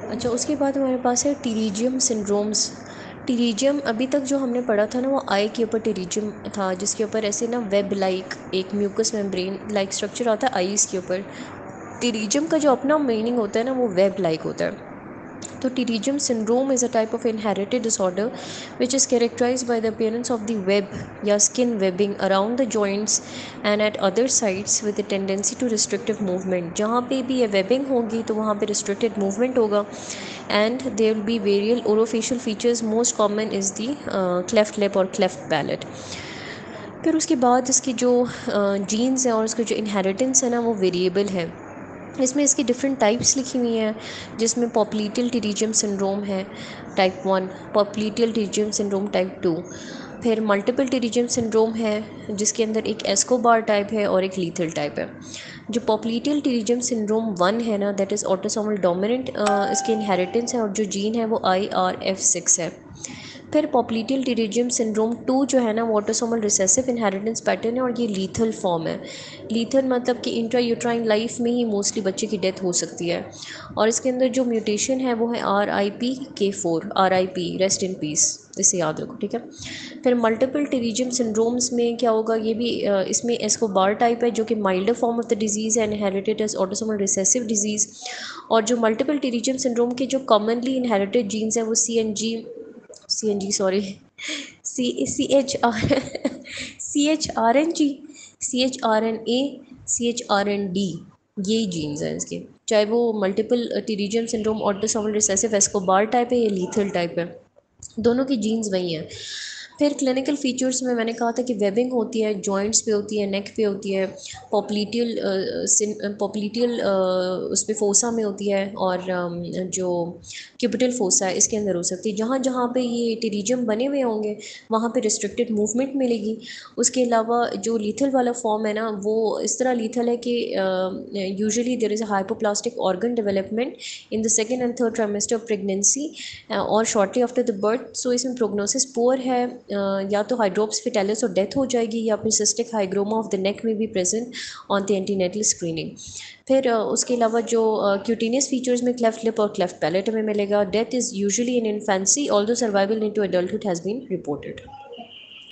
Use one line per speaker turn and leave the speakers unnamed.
अच्छा, उसके बाद हमारे पास है टीरिजियम सिंड्रोम्स। टीरिजियम अभी तक जो हमने पढ़ा था ना वो आई के ऊपर टीरिजियम था, जिसके ऊपर ऐसे ना वेब लाइक एक म्यूकस मेम्ब्रेन लाइक स्ट्रक्चर आता है आईज के ऊपर। टीरिजियम का जो अपना मीनिंग होता है ना वो वेब लाइक होता है। तो pterygium syndrome is a type of inherited disorder which is characterized by the appearance of the web या skin webbing around the joints and at other sites with the tendency to restrictive movement. जहाँ पे भी ये webbing होगी तो वहाँ पे restricted movement होगा and there will be various orofacial features. Most common is the cleft lip और क्लेफ्ट पैलेट। फिर उसके बाद इसकी जो जीन्स हैं और इसका जो इनहेरिटेंस है ना वो वेरिएबल है। इसमें इसकी डिफरेंट टाइप्स लिखी हुई हैं, जिसमें पॉप्लीटियल टीरिजियम सिंड्रोम है type 1, popliteal pterygium syndrome type 2, फिर मल्टीपल टीरिजियम सिंड्रोम है जिसके अंदर एक एस्कोबार टाइप है और एक लीथल टाइप है। जो पॉप्लीटियल टीरिजियम सिंड्रोम 1 है ना दैट इज़ ऑटोसोमल डोमिनेंट, इसके इनहेरिटेंस है और जो जीन है वो IRF6 है। फिर पॉप्लीटियल टीरिजियम सिंड्रोम 2 जो है ना वो ऑटोसोमल रिसेसिव इनहेरिटेंस पैटर्न है और ये लीथल फॉर्म है। लीथल मतलब कि इंट्रा यूट्राइन लाइफ में ही मोस्टली बच्चे की डेथ हो सकती है। और इसके अंदर जो म्यूटेशन है वो है RIPK4, RIP rest in peace, इसे याद रखो, ठीक है। फिर मल्टीपल टीरिजियम सिंड्रोम्स में क्या होगा, ये भी इसमें एस्कोबार टाइप है जो कि milder form of the disease है, inherited as autosomal recessive disease. और जो मल्टीपल टीरिजियम सिंड्रोम के जो कॉमनली इनहेरिटेड जीन्स हैं वो CNG sorry CHRNG, CHRNA, CHRND, यही जीन्स हैं इसके। चाहे वो multiple pterygium syndrome autosomal recessive Escobar type है या लीथल टाइप है, दोनों की जीन्स वही हैं। फिर क्लिनिकल फीचर्स में मैंने कहा था कि वेबिंग होती है, जॉइंट्स पे होती है, नेक पे होती है, पॉप्लीटियल उस पर फोसा में होती है, और जो क्यूबिटल फोसा है इसके अंदर हो सकती है। जहाँ जहाँ पे ये टीरिजियम बने हुए होंगे वहाँ पे रिस्ट्रिक्टेड मूवमेंट मिलेगी। उसके अलावा जो लीथल वाला फॉर्म है ना वो इस तरह लीथल है कि usually there is a hypoplastic organ development in the second and third trimester of pregnancy और shortly after the birth. So इसमें प्रोग्नोसिस पुअर है, या तो हाइड्रोप्स फिटेलिस और डेथ हो जाएगी या फिर cystic hygroma of the neck में भी present on the antenatal screening. फिर उसके अलावा जो क्यूटेनियस फीचर्स में क्लेफ्ट लिप और क्लेफ्ट पैलेट में मिलेगा। Death is usually in infancy although survival into adulthood has been reported.